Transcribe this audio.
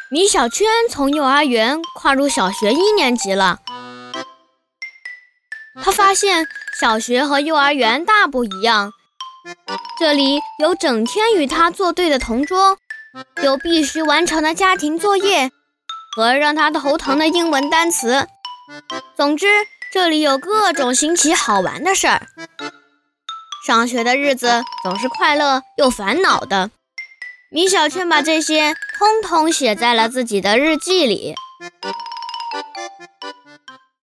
米小圈从幼儿园跨入小学1年级了。他发现小学和幼儿园大不一样，这里有整天与他作对的同桌，有必须完成的家庭作业和让他头疼的英文单词。总之，这里有各种新奇好玩的事儿。上学的日子总是快乐又烦恼的。米小圈把这些通通写在了自己的日记里。